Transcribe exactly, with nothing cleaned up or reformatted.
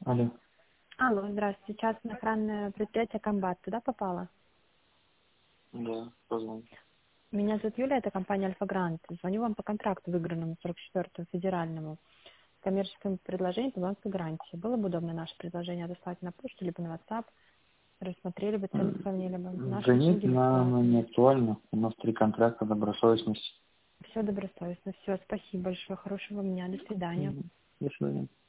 Алло. Алло, здравствуйте. Частное охранное предприятие «Комбат». Туда попало? Да, позвоните. Меня зовут Юлия, это компания «Альфа-Грант». Звоню вам по контракту, выигранному сорок четвёртому федеральному, с коммерческим предложением по банковской гарантии. Было бы удобно наше предложение отослать на почту, либо на WhatsApp, рассмотрели бы, цены сравнили бы. Наши Да нет, услуги нам бесплатны. не актуально. У нас три контракта добросовестности. Все добросовестно. Все, спасибо большое. Хорошего дня. До свидания. Мгм. До свидания.